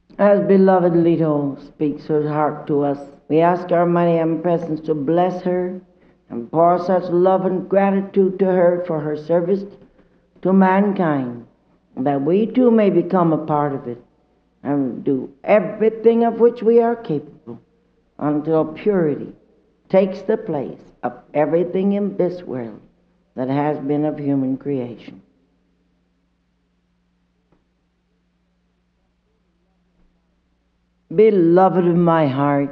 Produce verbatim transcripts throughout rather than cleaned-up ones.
As beloved Leto speaks her heart to us, we ask our mighty Presence to bless her and pour such love and gratitude to her for her service to mankind, that we too may become a part of it and do everything of which we are capable until purity takes the place of everything in this world that has been of human creation. Beloved of my heart,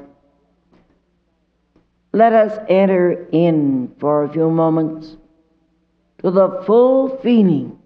let us enter in for a few moments to the full feeling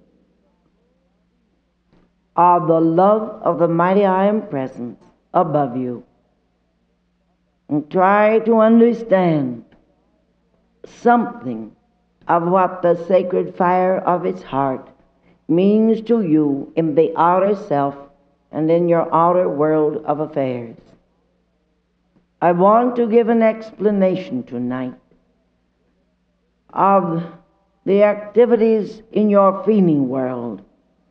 of the love of the mighty I Am Presence above you, and try to understand something of what the sacred fire of its heart means to you in the outer self and in your outer world of affairs. I want to give an explanation tonight of the activities in your feeling world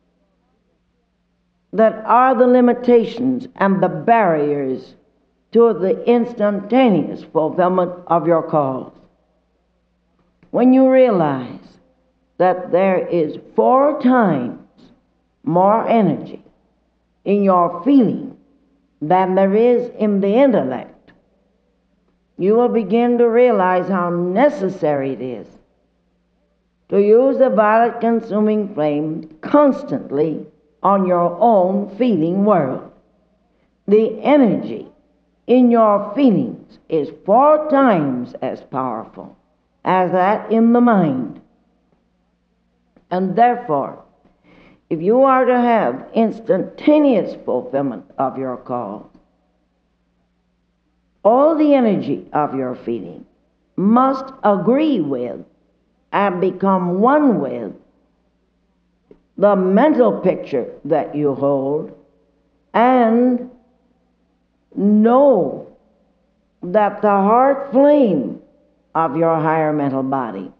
that are the limitations and the barriers to the instantaneous fulfillment of your cause. When you realize that there is four times more energy in your feeling than there is in the intellect, you will begin to realize how necessary it is to use the violet consuming flame constantly on your own feeling world. The energy in your feelings is four times as powerful as that in the mind. And therefore, if you are to have instantaneous fulfillment of your call, all the energy of your feeling must agree with and become one with the mental picture that you hold, and know that the heart flame of your higher mental body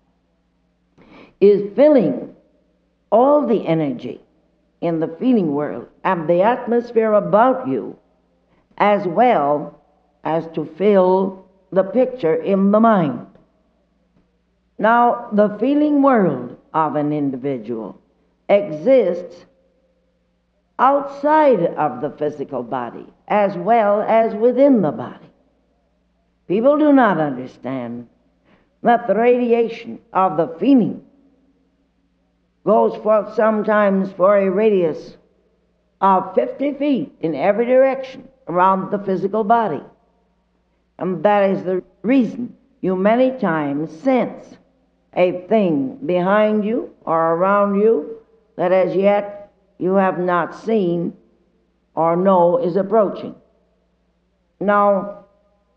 is filling all the energy in the feeling world and the atmosphere about you, as well as to fill the picture in the mind. Now, the feeling world of an individual exists outside of the physical body as well as within the body. People do not understand that the radiation of the feeling goes forth sometimes for a radius of fifty feet in every direction around the physical body. And that is the reason you many times sense a thing behind you or around you that as yet you have not seen or know is approaching. Now,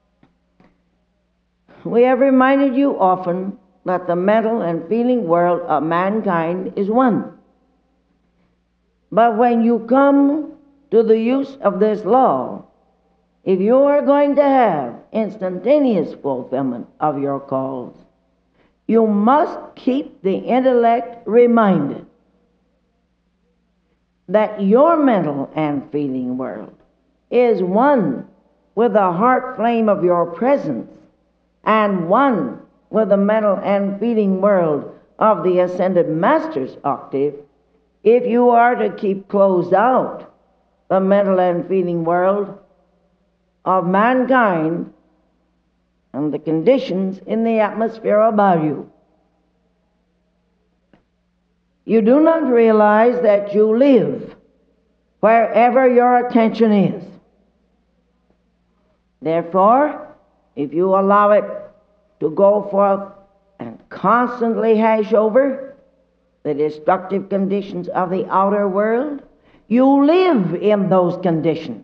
we have reminded you often that the mental and feeling world of mankind is one. But when you come to the use of this law, if you are going to have instantaneous fulfillment of your calls, you must keep the intellect reminded that your mental and feeling world is one with the heart flame of your presence and one with the mental and feeling world of the ascended master's octave. If you are to keep closed out the mental and feeling world of mankind and the conditions in the atmosphere about you, you do not realize that you live wherever your attention is. Therefore, if you allow it to go forth and constantly hash over the destructive conditions of the outer world, you live in those conditions.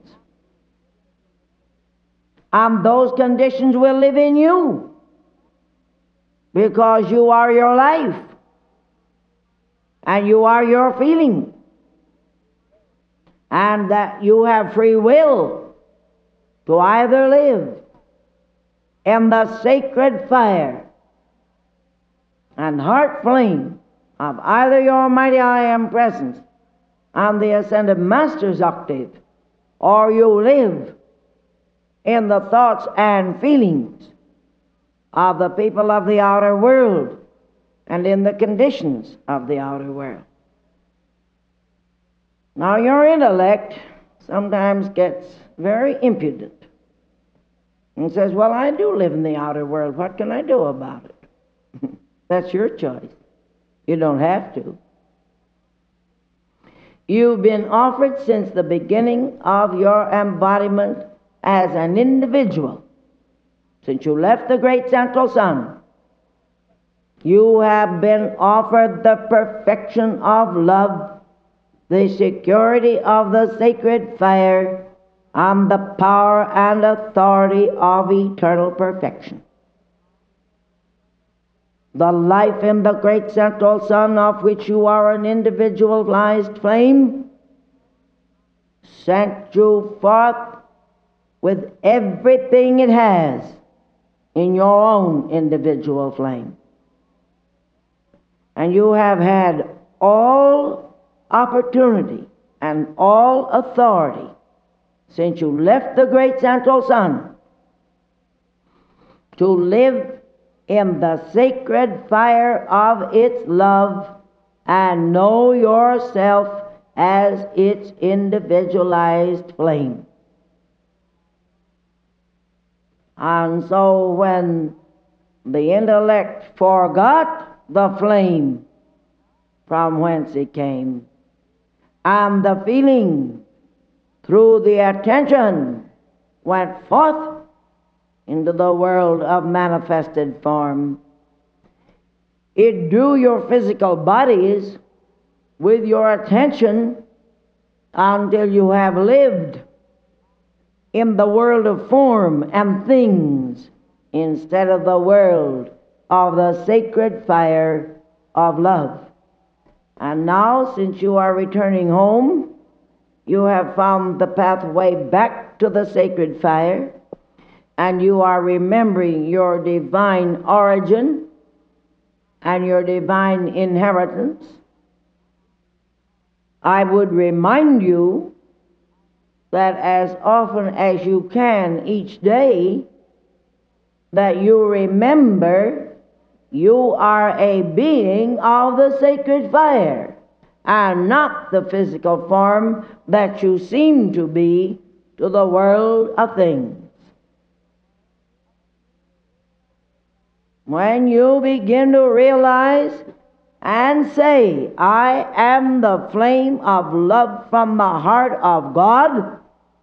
And those conditions will live in you because you are your life and you are your feeling, and that you have free will to either live in the sacred fire and heart flame of either your mighty I Am Presence and the ascended master's octave, or you live in the thoughts and feelings of the people of the outer world and in the conditions of the outer world. Now, your intellect sometimes gets very impudent and says, well, I do live in the outer world. What can I do about it? That's your choice. You don't have to. You've been offered since the beginning of your embodiment as an individual. Since you left the great central sun, you have been offered the perfection of love, the security of the sacred fire, and the power and authority of eternal perfection. The life in the great central sun, of which you are an individualized flame, sent you forth with everything it has in your own individual flame. And you have had all opportunity and all authority since you left the great central sun to live in the sacred fire of its love and know yourself as its individualized flame. And so when the intellect forgot the flame from whence it came, and the feeling through the attention went forth into the world of manifested form, it drew your physical bodies with your attention until you have lived in the world of form and things instead of the world of the sacred fire of love. And now, since you are returning home, you have found the pathway back to the sacred fire, and you are remembering your divine origin and your divine inheritance. I would remind you that as often as you can each day, that you remember you are a being of the sacred fire and not the physical form that you seem to be to the world of things. When you begin to realize and say, I am the flame of love from the heart of God,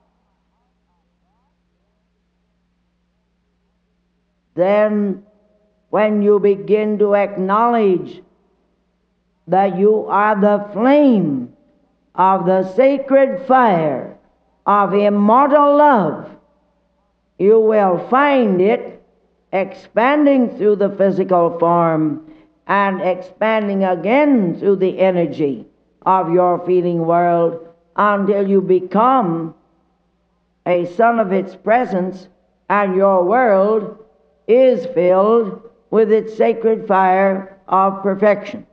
then when you begin to acknowledge that you are the flame of the sacred fire of immortal love, you will find it expanding through the physical form and expanding again through the energy of your feeling world until you become a son of its presence and your world is filled with its sacred fire of perfection.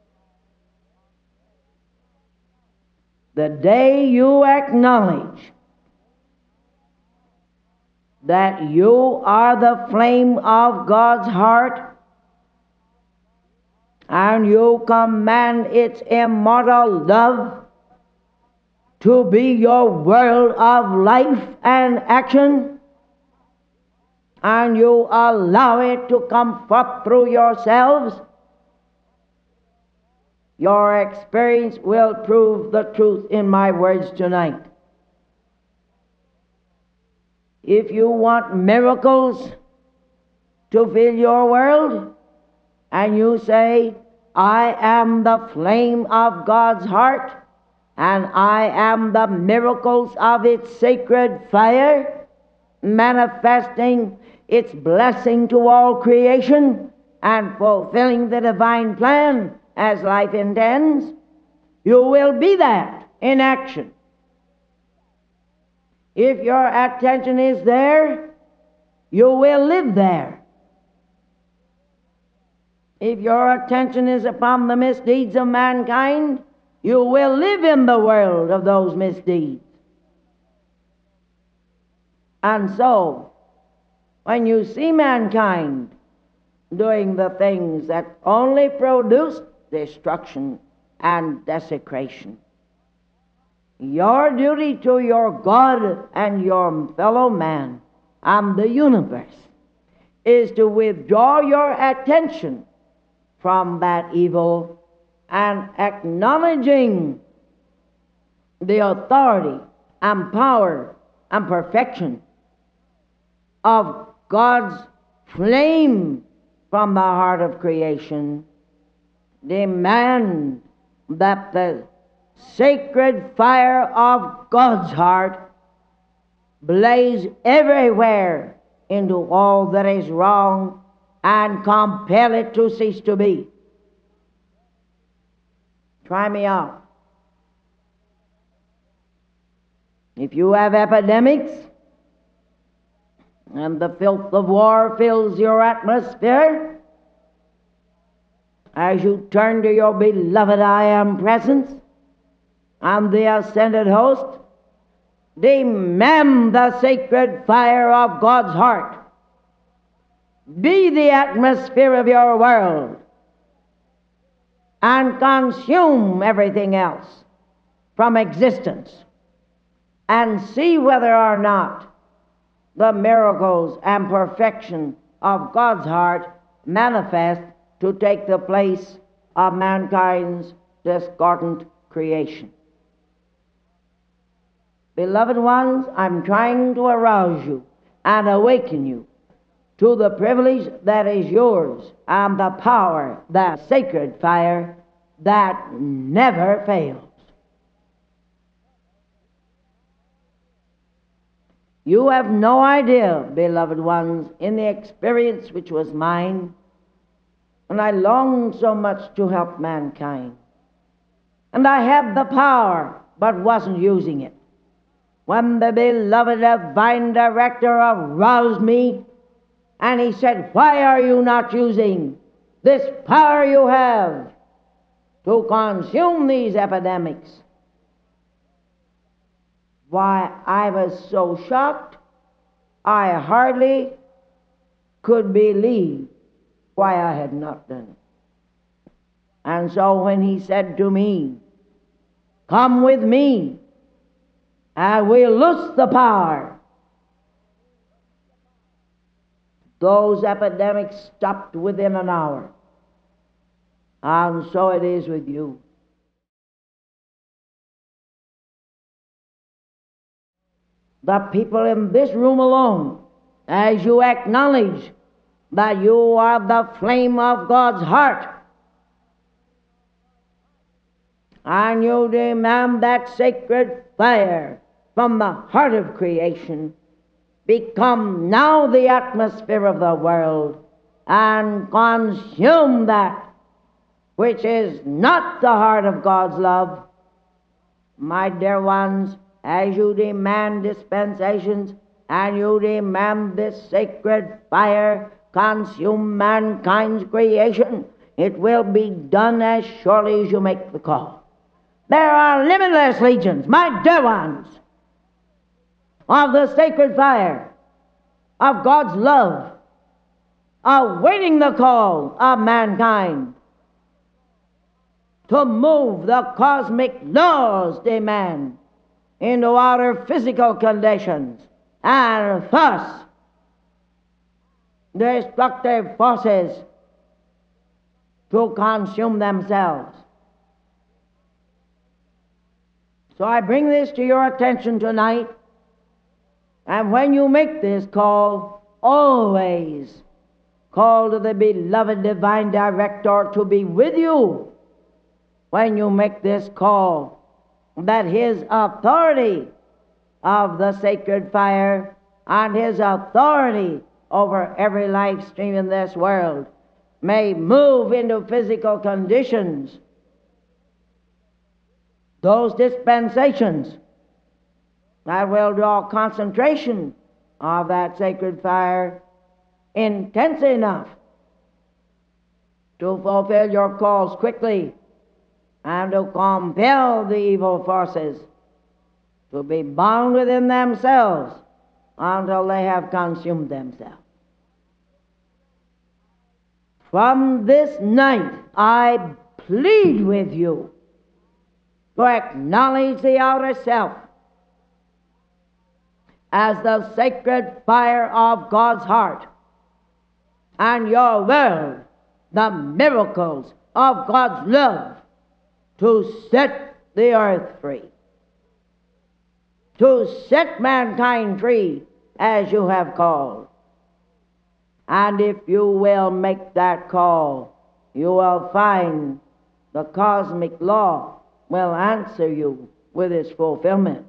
The day you acknowledge that you are the flame of God's heart and you command its immortal love to be your world of life and action, and you allow it to come forth through yourselves, your experience will prove the truth in my words tonight. If you want miracles to fill your world, and you say, I am the flame of God's heart, and I am the miracles of its sacred fire, manifesting its blessing to all creation and fulfilling the divine plan as life intends, you will be that in action. If your attention is there, you will live there. If your attention is upon the misdeeds of mankind, you will live in the world of those misdeeds. And so, when you see mankind doing the things that only produce destruction and desecration, your duty to your God and your fellow man and the universe is to withdraw your attention from that evil and acknowledging the authority and power and perfection of God's flame from the heart of creation, demand that the sacred fire of God's heart blaze everywhere into all that is wrong and compel it to cease to be. Try me out. If you have epidemics and the filth of war fills your atmosphere, as you turn to your beloved I Am presence and the ascended host, demand the sacred fire of God's heart be the atmosphere of your world and consume everything else from existence, and see whether or not the miracles and perfection of God's heart manifest to take the place of mankind's discordant creation. Beloved ones, I'm trying to arouse you and awaken you to the privilege that is yours and the power, that sacred fire that never fails. You have no idea, beloved ones, in the experience which was mine, and I longed so much to help mankind. And I had the power, but wasn't using it. When the beloved divine director aroused me, and he said, why are you not using this power you have to consume these epidemics? Why, I was so shocked, I hardly could believe why I had not done it. And so when he said to me, come with me, and we'll loose the power, those epidemics stopped within an hour. And so it is with you. The people in this room alone, as you acknowledge that you are the flame of God's heart, and you demand that sacred fire from the heart of creation become now the atmosphere of the world and consume that which is not the heart of God's love. My dear ones, as you demand dispensations and you demand this sacred fire consume mankind's creation, it will be done as surely as you make the call. There are limitless legions, my dear ones, of the sacred fire of God's love, awaiting the call of mankind to move the cosmic laws demand into outer physical conditions, and thus destructive forces to consume themselves. So I bring this to your attention tonight, and when you make this call, always call to the beloved divine director to be with you when you make this call, that his authority of the sacred fire and his authority over every life stream in this world may move into physical conditions. Those dispensations that will draw concentration of that sacred fire intense enough to fulfill your calls quickly and to compel the evil forces to be bound within themselves until they have consumed themselves. From this night I plead with you to acknowledge the outer self as the sacred fire of God's heart, and your world the miracles of God's love, to set the earth free, to set mankind free as you have called. And if you will make that call, you will find the cosmic law will answer you with its fulfillment.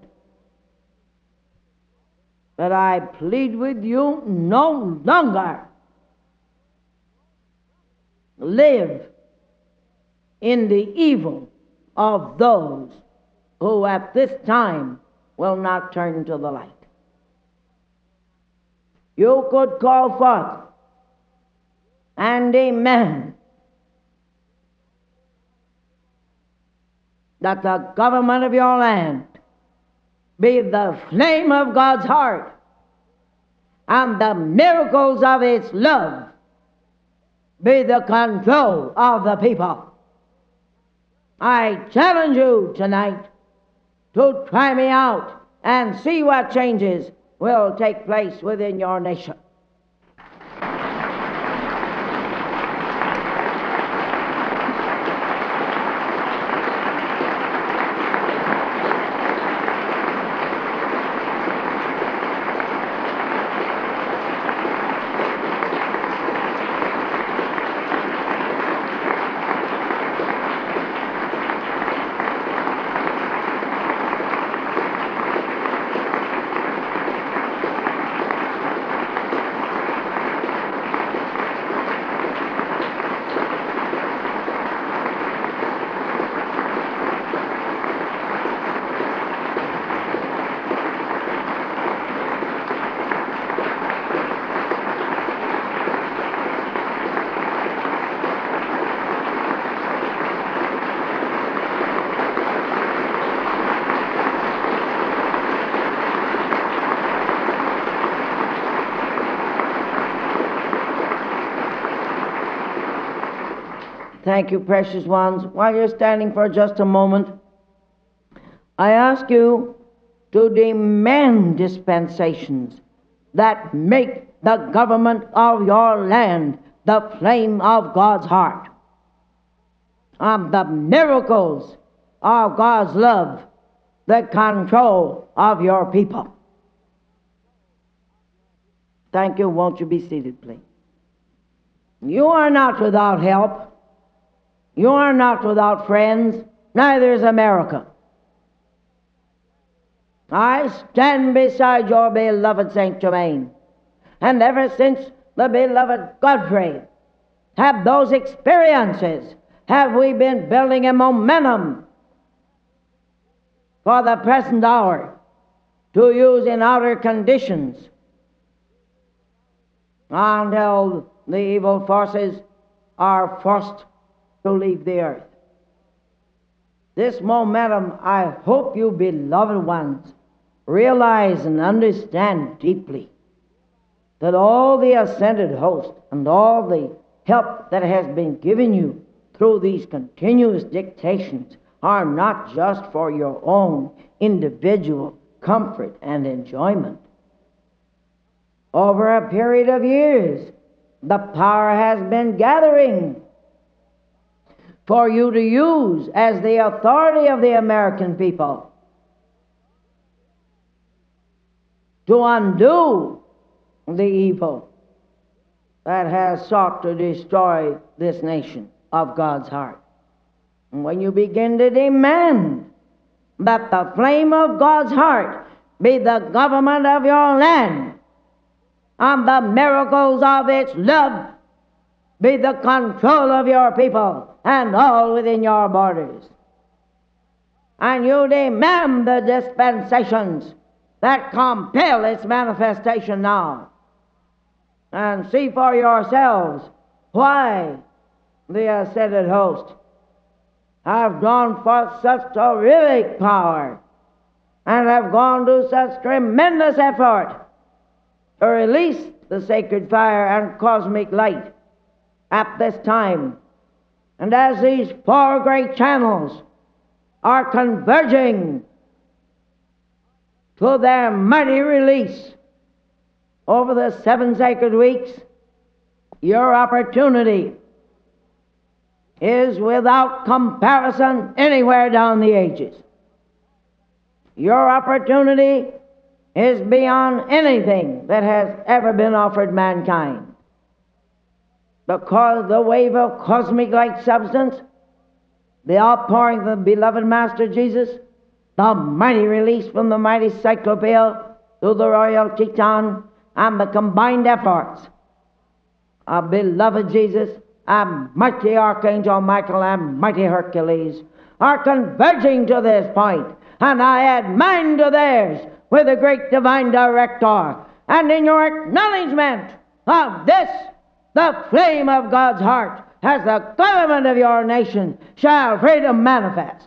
But I plead with you, no longer live in the evil of those who at this time will not turn to the light. You could call forth and amen that the government of your land be the flame of God's heart, and the miracles of its love be the control of the people. I challenge you tonight to try me out and see what changes will take place within your nation. Thank you, precious ones. While you're standing for just a moment, I ask you to demand dispensations that make the government of your land the flame of God's heart, and the miracles of God's love the control of your people. Thank you. Won't you be seated, please? You are not without help. You are not without friends, neither is America. I stand beside your beloved Saint Germain, and ever since the beloved Godfrey had those experiences, have we been building a momentum for the present hour to use in outer conditions until the evil forces are forced to leave the earth. This momentum, I hope you beloved ones realize and understand deeply, that all the ascended host and all the help that has been given you through these continuous dictations are not just for your own individual comfort and enjoyment. Over a period of years, the power has been gathering for you to use as the authority of the American people to undo the evil that has sought to destroy this nation of God's heart. And when you begin to demand that the flame of God's heart be the government of your land, and the miracles of its love be the control of your people and all within your borders, and you demand the dispensations that compel its manifestation now, and see for yourselves why the ascended host have drawn forth such terrific power and have gone to such tremendous effort to release the sacred fire and cosmic light at this time. And as these four great channels are converging to their mighty release over the seven sacred weeks, your opportunity is without comparison anywhere down the ages. Your opportunity is beyond anything that has ever been offered mankind. Because the wave of cosmic light substance, the outpouring of the beloved Master Jesus, the mighty release from the mighty Cyclopeal through the Royal Teton, and the combined efforts of beloved Jesus and mighty Archangel Michael and mighty Hercules are converging to this point, and I add mine to theirs with the great divine director. And in your acknowledgement of this, the flame of God's heart as the government of your nation shall freedom manifest.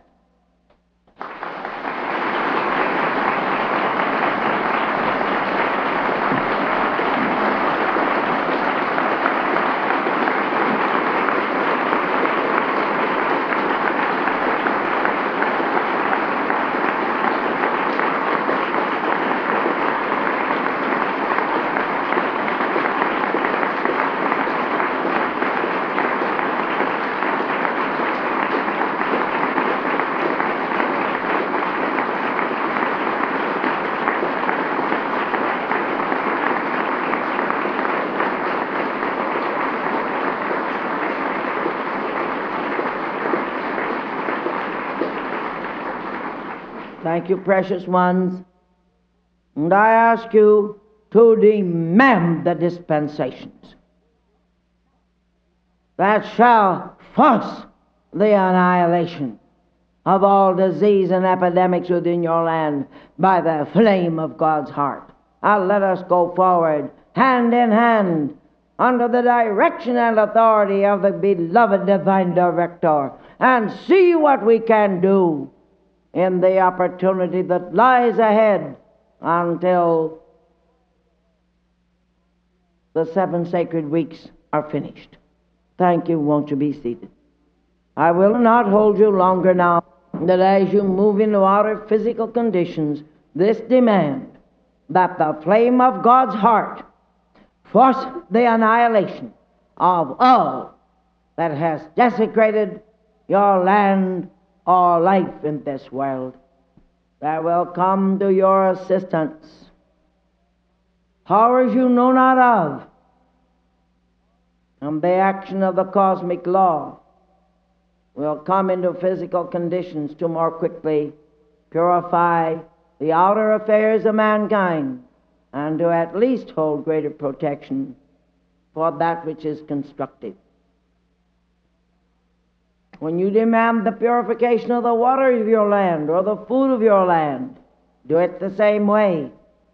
Thank you, precious ones. And I ask you to demand the dispensations that shall force the annihilation of all disease and epidemics within your land by the flame of God's heart. Now let us go forward, hand in hand, under the direction and authority of the beloved divine director, and see what we can do in the opportunity that lies ahead until the seven sacred weeks are finished. Thank you. Won't you be seated? I will not hold you longer now, that as you move into outer physical conditions, this demand that the flame of God's heart force the annihilation of all that has desecrated your land or life in this world. There will come to your assistance powers you know not of, and the action of the cosmic law will come into physical conditions to more quickly purify the outer affairs of mankind, and to at least hold greater protection for that which is constructive. When you demand the purification of the water of your land or the food of your land, do it the same way.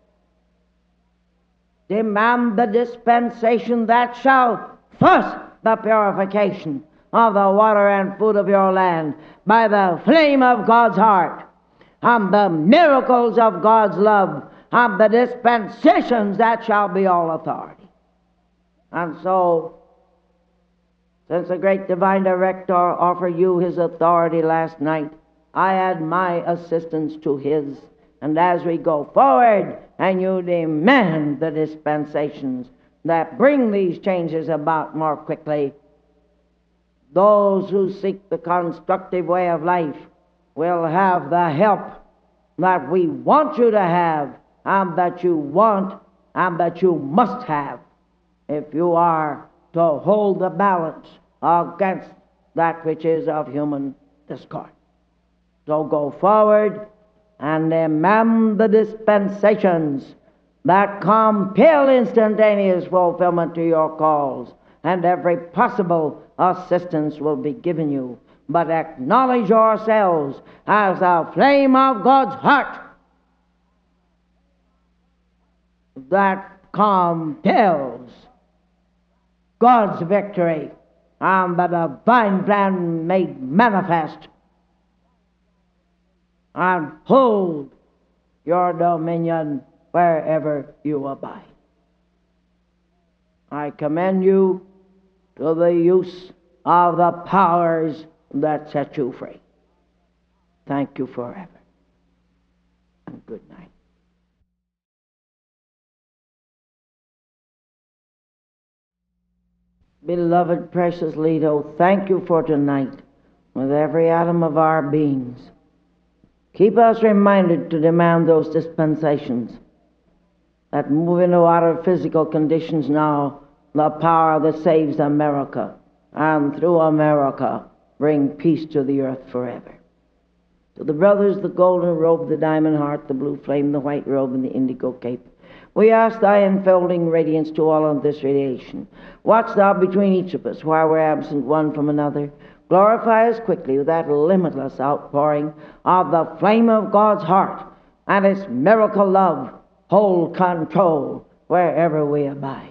Demand the dispensation that shall force the purification of the water and food of your land by the flame of God's heart, and the miracles of God's love, and the dispensations that shall be all authority. And so, since the great divine director offered you his authority last night, I add my assistance to his. And as we go forward and you demand the dispensations that bring these changes about more quickly, those who seek the constructive way of life will have the help that we want you to have, and that you want, and that you must have, if you are to hold the balance against that which is of human discord. So go forward and demand the dispensations that compel instantaneous fulfillment to your calls, and every possible assistance will be given you. But acknowledge yourselves as the flame of God's heart that compels God's victory and the divine plan made manifest, and hold your dominion wherever you abide. I commend you to the use of the powers that set you free. Thank you forever. And good night. Beloved, precious Leto, thank you for tonight with every atom of our beings. Keep us reminded to demand those dispensations that move into our physical conditions now, the power that saves America, and through America bring peace to the earth forever. To the brothers, the golden robe, the diamond heart, the blue flame, the white robe, and the indigo cape, we ask thy enfolding radiance to all of this radiation. Watch thou between each of us while we're absent one from another. Glorify us quickly with that limitless outpouring of the flame of God's heart and its miracle love. Hold control wherever we abide.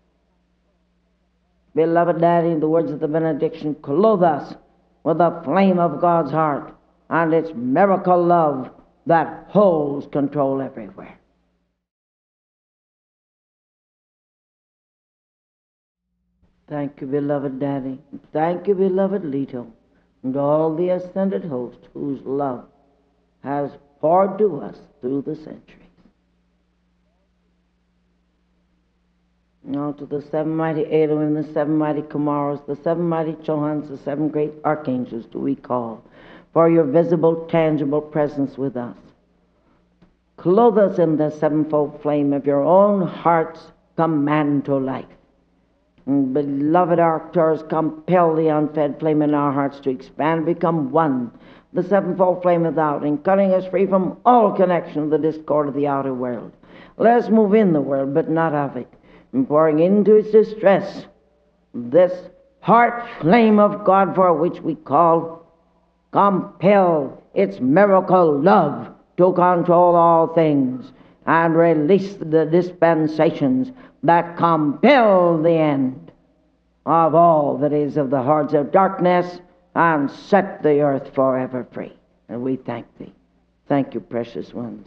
Beloved Daddy, in the words of the benediction, clothe us with the flame of God's heart and its miracle love that holds control everywhere. Thank you, beloved Daddy. Thank you, beloved Leto, and all the ascended host whose love has poured to us through the centuries. Now to the seven mighty Elohim, the seven mighty Kamaros, the seven mighty Chohans, the seven great archangels do we call for your visible, tangible presence with us. Clothe us in the sevenfold flame of your own heart's command to life. And beloved arcturs, compel the unfed flame in our hearts to expand, become one, the sevenfold flame without, and cutting us free from all connection of the discord of the outer world. Let us move in the world, but not of it, and pouring into its distress this heart flame of God for which we call, compel its miracle love to control all things, and release the dispensations that compel the end of all that is of the hordes of darkness, and set the earth forever free. And we thank thee. Thank you, precious ones.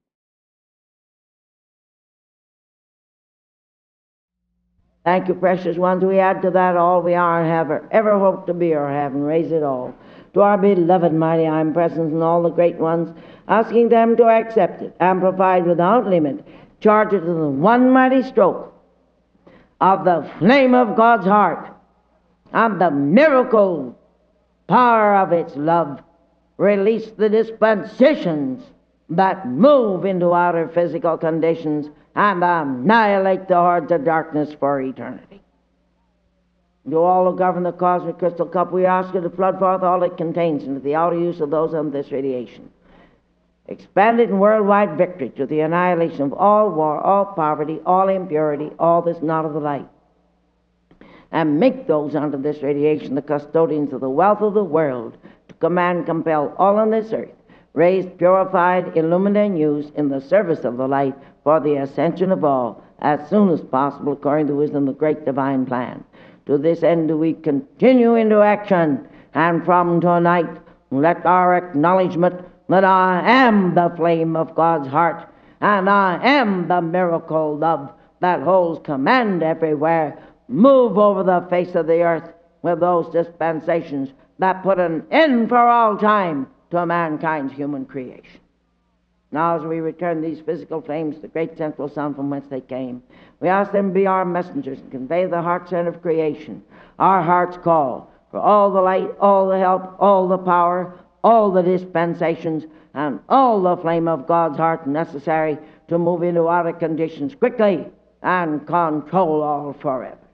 Thank you, precious ones. We add to that all we are and have ever hoped to be or have, and raise it all to our beloved mighty I'm presence and all the great ones, asking them to accept it and provide without limit, charge it to the one mighty stroke of the flame of God's heart and the miracle power of its love. Release the dispensations that move into outer physical conditions and annihilate the hordes of darkness for eternity. To all who govern the cosmic crystal cup, we ask you to flood forth all it contains into the outer use of those on this radiation. Expand it in worldwide victory to the annihilation of all war, all poverty, all impurity, all that's not of the light. And make those under this radiation the custodians of the wealth of the world, to command, compel all on this earth, raised, purified, illumined, and used in the service of the light for the ascension of all, as soon as possible, according to wisdom of the great divine plan. To this end do we continue into action, and from tonight let our acknowledgement that I am the flame of God's heart, and I am the miracle love that holds command everywhere, move over the face of the earth with those dispensations that put an end for all time to mankind's human creation. Now as we return these physical flames to the great central sun from whence they came, we ask them to be our messengers and convey the heart sound of creation, our heart's call for all the light, all the help, all the power, all the dispensations, and all the flame of God's heart necessary to move into outer conditions quickly and control all forever.